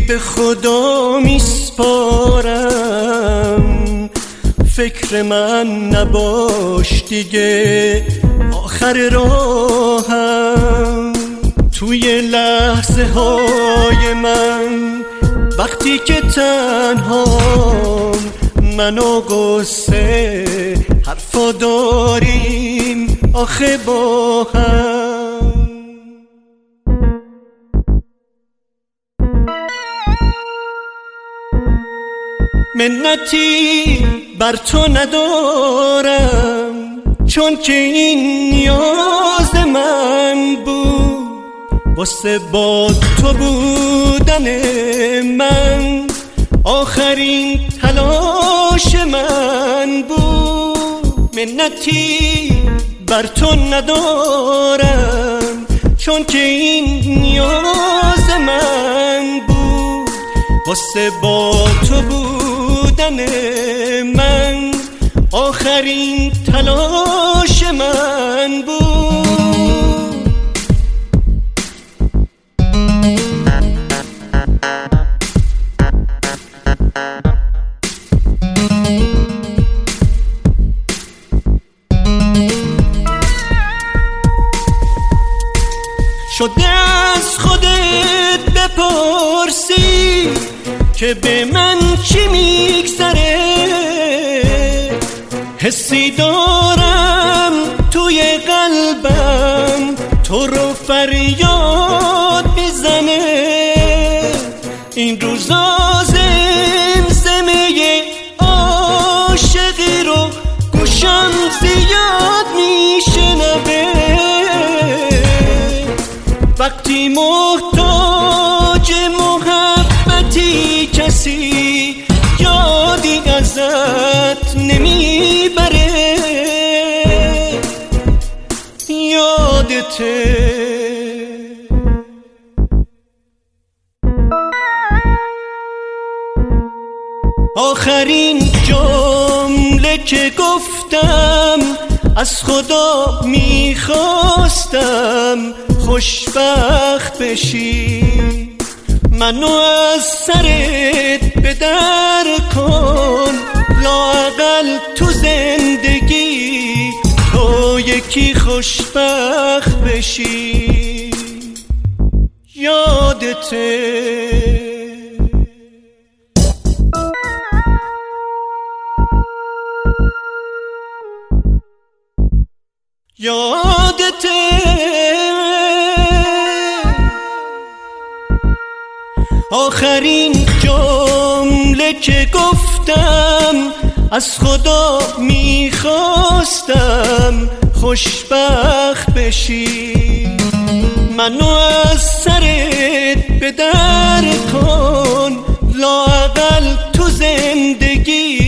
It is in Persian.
به خدا میسپارم، فکر من نباش دیگه آخر راهم. توی لحظه های من وقتی که تنهام، من و قصه حرفا داریم آخه با هم. منتی بر تو ندارم، چون که این نیاز من بود، واسه با تو بودن من آخرین تلاش من بود. منتی بر تو ندارم، چون که این نیاز من بود، واسه با تو بودن من آخرین تلاش من بود. شده از خودت بپرسی که به من چی میگذره، حسی دارم توی قلبم تو رو فریاد میزنه. این روزا زمزمه عاشقی رو گوشم زیاد میشنوه، وقتی محتاج محبتی کسی یادی ازت نمیبره. یادته آخرین جمله که گفتم، از خدا میخواستم خوشبخت بشی. منو از سرت به در کن، لااقل تو زندگی تو یکی خوشبخت بشی. یادته آخرین جمله که گفتم، از خدا میخواستم خوشبخت بشی. منو از سرت به در کن، لااقل تو زندگی